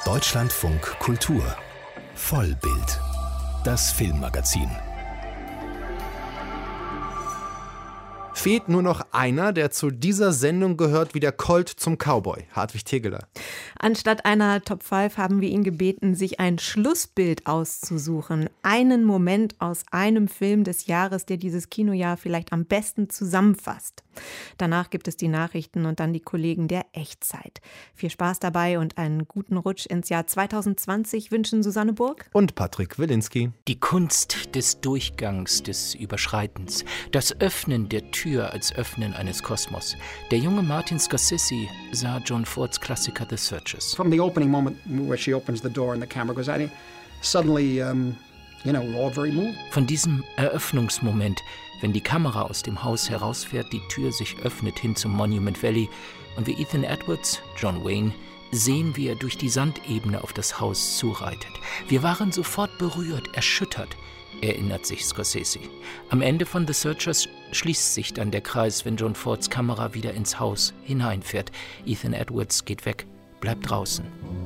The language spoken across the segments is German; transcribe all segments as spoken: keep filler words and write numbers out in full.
Deutschlandfunk Kultur Vollbild, das Filmmagazin. Fehlt nur noch einer, der zu dieser Sendung gehört wie der Colt zum Cowboy, Hartwig Tegeler. Anstatt einer Top fünf haben wir ihn gebeten, sich ein Schlussbild auszusuchen. Einen Moment aus einem Film des Jahres, der dieses Kinojahr vielleicht am besten zusammenfasst. Danach gibt es die Nachrichten und dann die Kollegen der Echtzeit. Viel Spaß dabei und einen guten Rutsch ins Jahr zwanzig zwanzig wünschen Susanne Burg und Patrick Wilinski. Die Kunst des Durchgangs, des Überschreitens, das Öffnen der Tür als Öffnen eines Kosmos. Der junge Martin Scorsese sah John Fords Klassiker The Searchers. From the opening moment where she opens the door and the camera goes out, suddenly, um, you know, we're all very moved. Von diesem Eröffnungsmoment, wenn die Kamera aus dem Haus herausfährt, die Tür sich öffnet hin zum Monument Valley und wie Ethan Edwards, John Wayne, sehen, wie er durch die Sandebene auf das Haus zureitet. Wir waren sofort berührt, erschüttert, erinnert sich Scorsese. Am Ende von The Searchers schließt sich dann der Kreis, wenn John Fords Kamera wieder ins Haus hineinfährt. Ethan Edwards geht weg, bleibt draußen.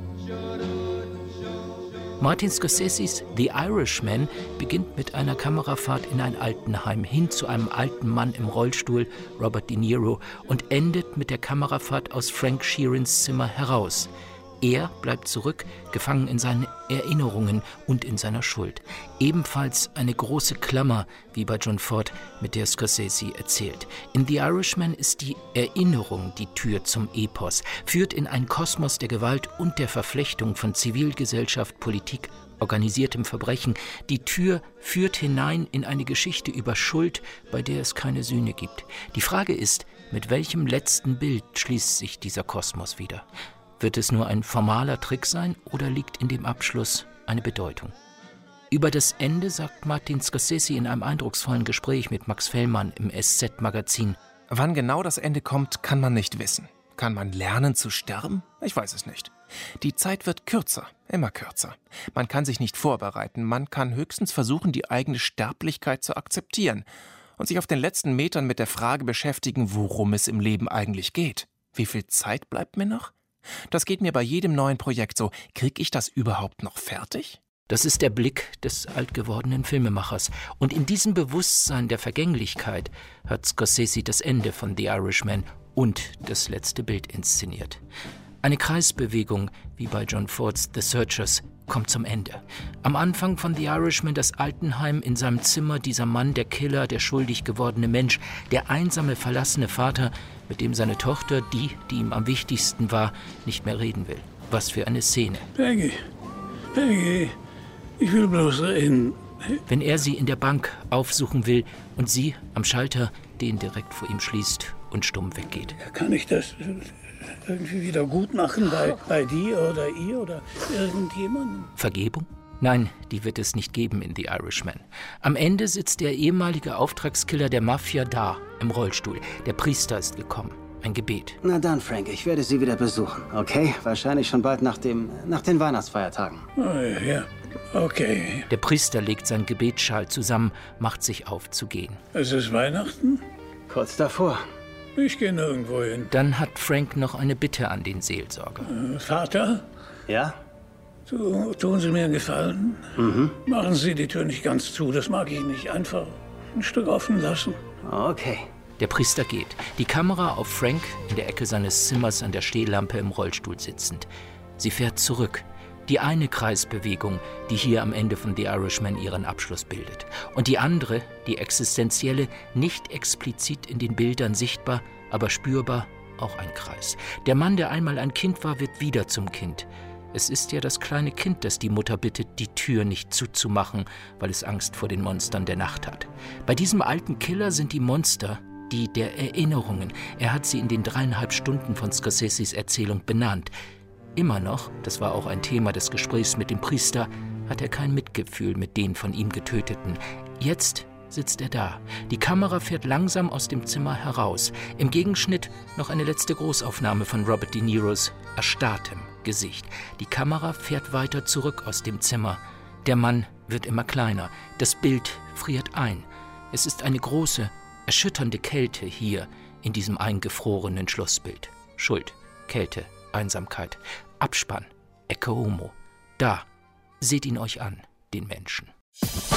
Martin Scorseses The Irishman beginnt mit einer Kamerafahrt in ein Altenheim hin zu einem alten Mann im Rollstuhl, Robert De Niro, und endet mit der Kamerafahrt aus Frank Sheerans Zimmer heraus. Er bleibt zurück, gefangen in seinen Erinnerungen und in seiner Schuld. Ebenfalls eine große Klammer, wie bei John Ford, mit der Scorsese erzählt. In The Irishman ist die Erinnerung die Tür zum Epos, führt in einen Kosmos der Gewalt und der Verflechtung von Zivilgesellschaft, Politik, organisiertem Verbrechen. Die Tür führt hinein in eine Geschichte über Schuld, bei der es keine Sühne gibt. Die Frage ist, mit welchem letzten Bild schließt sich dieser Kosmos wieder? Wird es nur ein formaler Trick sein oder liegt in dem Abschluss eine Bedeutung? Über das Ende sagt Martin Scorsese in einem eindrucksvollen Gespräch mit Max Fellmann im S Z-Magazin: Wann genau das Ende kommt, kann man nicht wissen. Kann man lernen zu sterben? Ich weiß es nicht. Die Zeit wird kürzer, immer kürzer. Man kann sich nicht vorbereiten, man kann höchstens versuchen, die eigene Sterblichkeit zu akzeptieren und sich auf den letzten Metern mit der Frage beschäftigen, worum es im Leben eigentlich geht. Wie viel Zeit bleibt mir noch? Das geht mir bei jedem neuen Projekt so. Krieg ich das überhaupt noch fertig? Das ist der Blick des altgewordenen Filmemachers. Und in diesem Bewusstsein der Vergänglichkeit hat Scorsese das Ende von The Irishman und das letzte Bild inszeniert. Eine Kreisbewegung, wie bei John Fords The Searchers, kommt zum Ende. Am Anfang von The Irishman das Altenheim, in seinem Zimmer dieser Mann, der Killer, der schuldig gewordene Mensch, der einsame, verlassene Vater, mit dem seine Tochter, die, die ihm am wichtigsten war, nicht mehr reden will. Was für eine Szene. Peggy, Peggy, ich will bloß reden. Wenn er sie in der Bank aufsuchen will und sie am Schalter den direkt vor ihm schließt und stumm weggeht. Kann ich das irgendwie wieder gut machen bei, bei dir oder ihr oder irgendjemandem? Vergebung? Nein, die wird es nicht geben in The Irishman. Am Ende sitzt der ehemalige Auftragskiller der Mafia da, im Rollstuhl. Der Priester ist gekommen. Ein Gebet. Na dann, Frank, ich werde Sie wieder besuchen, okay? Wahrscheinlich schon bald nach dem, nach den Weihnachtsfeiertagen. Oh, ja, okay. Der Priester legt seinen Gebetsschal zusammen, macht sich auf zu gehen. Es ist Weihnachten? Kurz davor. Ich gehe nirgendwo hin. Dann hat Frank noch eine Bitte an den Seelsorger. Äh, Vater? Ja? Tu, tun Sie mir einen Gefallen. Mhm. Machen Sie die Tür nicht ganz zu, das mag ich nicht. Einfach ein Stück offen lassen. Okay. Der Priester geht. Die Kamera auf Frank in der Ecke seines Zimmers an der Stehlampe im Rollstuhl sitzend. Sie fährt zurück. Die eine Kreisbewegung, die hier am Ende von The Irishman ihren Abschluss bildet. Und die andere, die existenzielle, nicht explizit in den Bildern sichtbar, aber spürbar, auch ein Kreis. Der Mann, der einmal ein Kind war, wird wieder zum Kind. Es ist ja das kleine Kind, das die Mutter bittet, die Tür nicht zuzumachen, weil es Angst vor den Monstern der Nacht hat. Bei diesem alten Killer sind die Monster die der Erinnerungen. Er hat sie in den dreieinhalb Stunden von Scorseses Erzählung benannt. Immer noch, das war auch ein Thema des Gesprächs mit dem Priester, hat er kein Mitgefühl mit den von ihm Getöteten. Jetzt sitzt er da. Die Kamera fährt langsam aus dem Zimmer heraus. Im Gegenschnitt noch eine letzte Großaufnahme von Robert De Niros erstarrtem Gesicht. Die Kamera fährt weiter zurück aus dem Zimmer. Der Mann wird immer kleiner. Das Bild friert ein. Es ist eine große, erschütternde Kälte hier in diesem eingefrorenen Schlussbild. Schuld, Kälte, Einsamkeit, Abspann, Ecce Homo. Da, seht ihn euch an, den Menschen.